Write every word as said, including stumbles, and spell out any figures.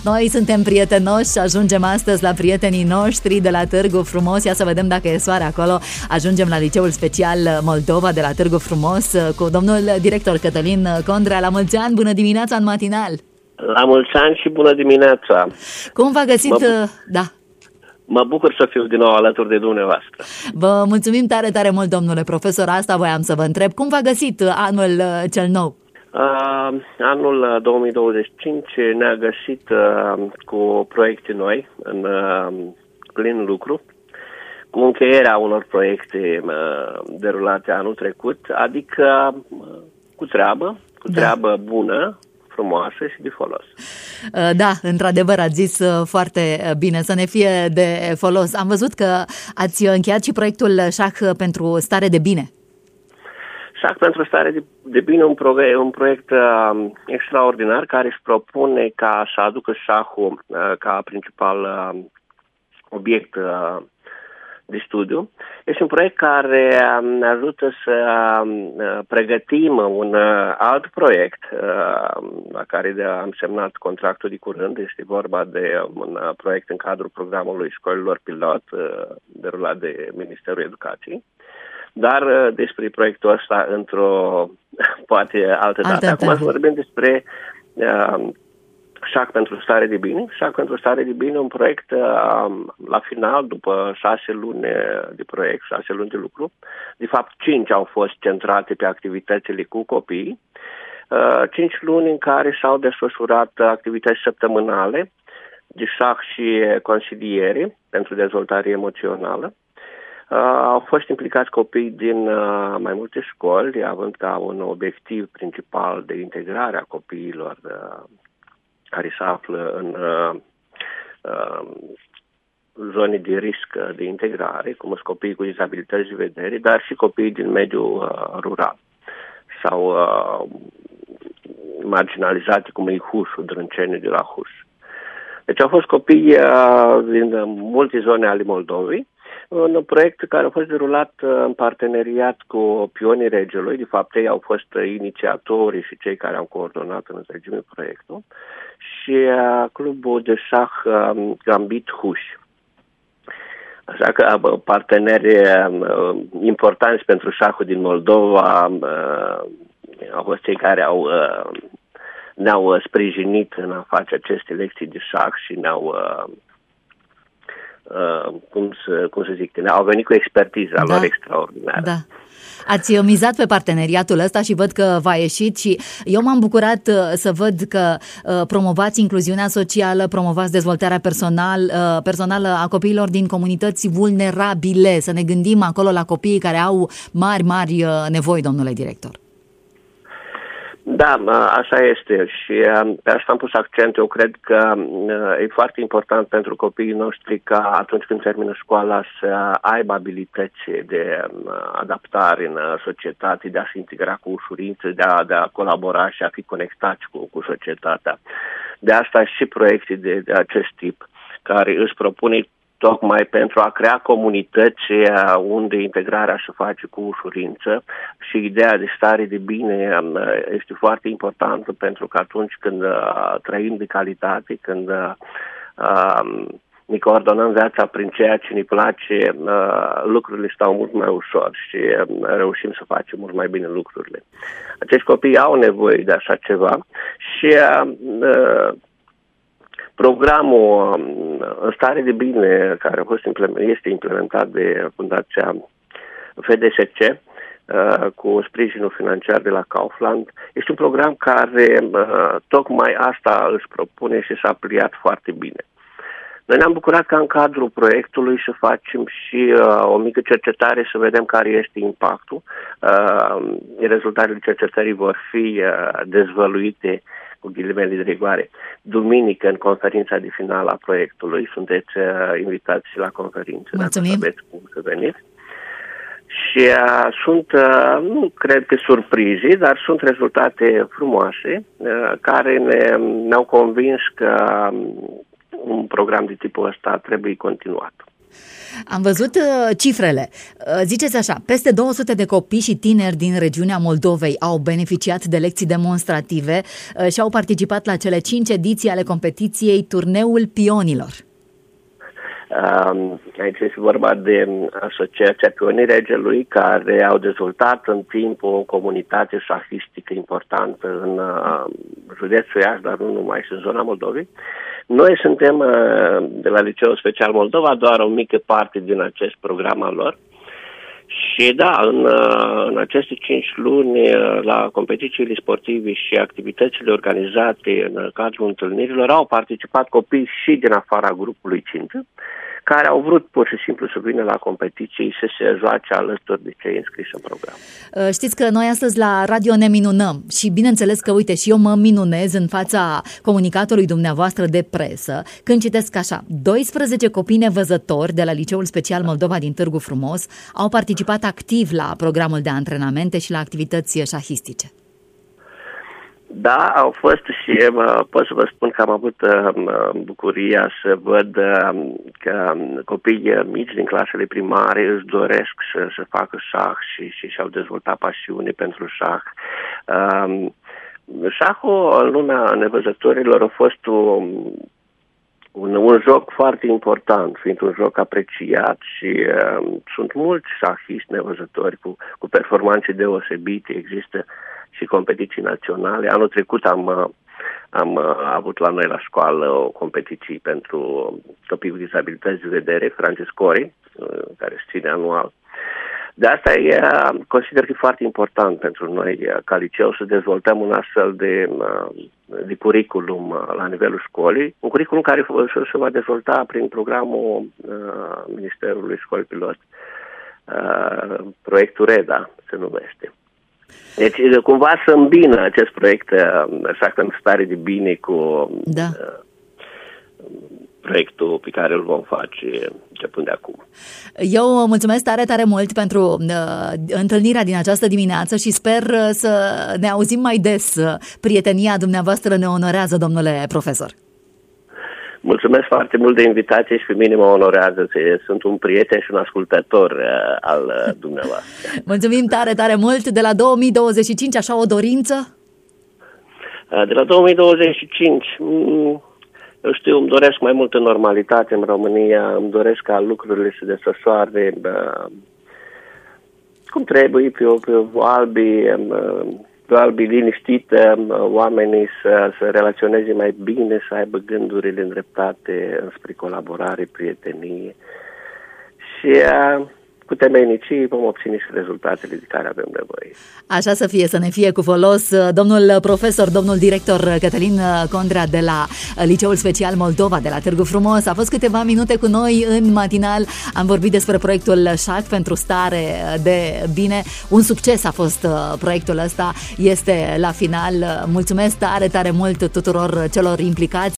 Noi suntem prietenoși și ajungem astăzi la prietenii noștri de la Târgu Frumos. Ia să vedem dacă e soare acolo. Ajungem la Liceul Special Moldova de la Târgu Frumos cu domnul director Cătălin Condrea. La mulți ani, bună dimineața în matinal! La mulți ani și bună dimineața! Cum v-a găsit... Mă... Da. Mă bucur să fiu din nou alături de dumneavoastră. Vă mulțumim tare, tare mult, domnule profesor. Asta voiam să vă întreb. Cum v-a găsit anul cel nou? Uh, anul două mii douăzeci și cinci ne-a găsit uh, cu proiecte noi, în uh, plin lucru, cu încheierea unor proiecte uh, derulate anul trecut, adică uh, cu treabă, cu treabă da. bună, frumoasă și de folos. Da, într-adevăr, ați zis foarte bine, să ne fie de folos. Am văzut că ați încheiat și proiectul șah pentru stare de bine. șah pentru stare de, de bine, un, proiect, un proiect uh, extraordinar care își propune ca să aducă șahul uh, ca principal uh, obiect uh, de studiu. Este un proiect care ne ajută să pregătim un alt proiect la care am semnat contractul de curând. Este vorba de un proiect în cadrul programului școlilor pilot derulat de Ministerul Educației. Dar despre proiectul ăsta într-o poate altă dată. Acum să vorbim despre șah pentru stare de bine. șah pentru stare de bine, un proiect la final, după șase luni de proiect, șase luni de lucru. De fapt, cinci au fost centrate pe activitățile cu copiii. Cinci luni în care s-au desfășurat activități săptămânale de șah și consiliere pentru dezvoltare emoțională. Au fost implicați copii din mai multe școli, având ca un obiectiv principal de integrare a copiilor care se află în uh, uh, zone de risc de integrare, cum sunt copiii cu dizabilități de vedere, dar și copiii din mediul uh, rural sau uh, marginalizate, cum e Hușul, Drânceniu de la Huș. Deci au fost copii uh, din multe zone ale Moldovei, un proiect care a fost derulat în parteneriat cu Pionii Regelui. De fapt, ei au fost inițiatorii și cei care au coordonat în întregime proiectul, și uh, clubul de șah uh, Gambit Huș. Așa că uh, parteneri uh, importanți pentru șahul din Moldova uh, au fost cei care au, uh, ne-au sprijinit în a face aceste lecții de șah și ne-au... Uh, Uh, cum, să, cum să zic, au venit cu expertiza da. lor extraordinară. Da. Ați mizat pe parteneriatul ăsta și văd că v-a ieșit și eu m-am bucurat să văd că promovați incluziunea socială, promovați dezvoltarea personal, personală a copiilor din comunități vulnerabile. Să ne gândim acolo la copiii care au mari, mari nevoi, domnule director. Da, așa este și pe asta am pus accent. Eu cred că e foarte important pentru copiii noștri ca atunci când termină școala să aibă abilități de adaptare în societate, de a se integra cu ușurință, de a, de a colabora și a fi conectați cu, cu societatea. De asta și proiecte de, de acest tip, care își propune tocmai pentru a crea comunități unde integrarea se face cu ușurință și ideea de stare de bine este foarte importantă, pentru că atunci când trăim de calitate, când ne coordonăm viața prin ceea ce ne place, lucrurile stau mult mai ușor și reușim să facem mult mai bine lucrurile. Acești copii au nevoie de așa ceva și programul în stare de bine, care a fost implement, este implementat de Fundația F D S C cu sprijinul financiar de la Kaufland, este un program care tocmai asta își propune și s-a pliat foarte bine. Noi ne-am bucurat ca în cadrul proiectului să facem și uh, o mică cercetare, să vedem care este impactul. Uh, rezultatele cercetării vor fi uh, dezvăluite cu ghilimele de rigoare duminică în conferința de final a proiectului. Sunteți uh, invitați și la conferință. Mulțumim. Dacă aveți cum să veniți. Și uh, sunt, uh, nu cred că surprize, dar sunt rezultate frumoase uh, care ne, ne-au convins că uh, un program de tipul ăsta trebuie continuat. Am văzut uh, cifrele. Uh, ziceți așa, peste două sute de copii și tineri din regiunea Moldovei au beneficiat de lecții demonstrative uh, și au participat la cele cinci ediții ale competiției Turneul Pionilor. Um, aici este vorba de Asociația Pionii Regelui, care au dezvoltat în timp o comunitate șahistică importantă în uh, județul Iași, dar nu numai, și în zona Moldovei. Noi suntem uh, de la Liceul Special Moldova doar o mică parte din acest program al lor. Și da, în, uh, în aceste cinci luni, uh, la competițiile sportive și activitățile organizate în cadrul întâlnirilor, au participat copii și din afara grupului țintă, care au vrut pur și simplu să vină la competiții și să se joace alături de cei înscriși în program. Știți că noi astăzi la radio ne minunăm și bineînțeles că, uite, și eu mă minunez în fața comunicatului dumneavoastră de presă când citesc așa: doisprezece copii nevăzători de la Liceul Special Moldova din Târgu Frumos au participat activ la programul de antrenamente și la activități șahistice. Da, au fost și pot să vă spun că am avut bucuria să văd că copiii mici din clasele primare își doresc să, să facă șah și, și și-au dezvoltat pasiune pentru șah. Um, șahul în lumea nevăzătorilor a fost un, un, un joc foarte important, fiind un joc apreciat și um, sunt mulți șahiști nevăzători cu, cu performanțe deosebite, există și competiții naționale. Anul trecut am, am avut la noi la școală o competiție pentru copii cu dizabilități de vedere, Francescori, care se ține anual. De asta e, consider că e foarte important pentru noi ca liceu să dezvoltăm un astfel de, de curriculum la nivelul școlii, un curriculum care se va dezvolta prin programul Ministerului Școli Pilot, proiectul REDA se numește. Deci, cumva să îmbină acest proiect, așa că în stare de bine, cu da. proiectul pe care îl vom face începând de acum. Eu mulțumesc tare, tare mult pentru uh, întâlnirea din această dimineață și sper să ne auzim mai des. Prietenia dumneavoastră ne onorează, domnule profesor. Mulțumesc foarte mult de invitație și pe mine mă onorează că sunt un prieten și un ascultător uh, al uh, dumneavoastră. Mulțumim tare, tare mult. De la două mii douăzeci și cinci, așa o dorință? Uh, de la două mii douăzeci și cinci, mm, eu știu, îmi doresc mai multă normalitate în România, îmi doresc ca lucrurile să se desfășoare uh, cum trebuie, pe o, pe o albi... Uh, albi liniștit, oamenii să, să relaționeze mai bine, să aibă gândurile îndreptate înspre colaborare, prietenie și cu temeinicie vom obține și rezultatele de care avem nevoie. Așa să fie, să ne fie cu folos. Domnul profesor, domnul director Cătălin Condrea de la Liceul Special Moldova de la Târgu Frumos a fost câteva minute cu noi în matinal. Am vorbit despre proiectul șah pentru stare de bine. Un succes a fost proiectul ăsta, este la final. Mulțumesc tare, tare mult tuturor celor implicați.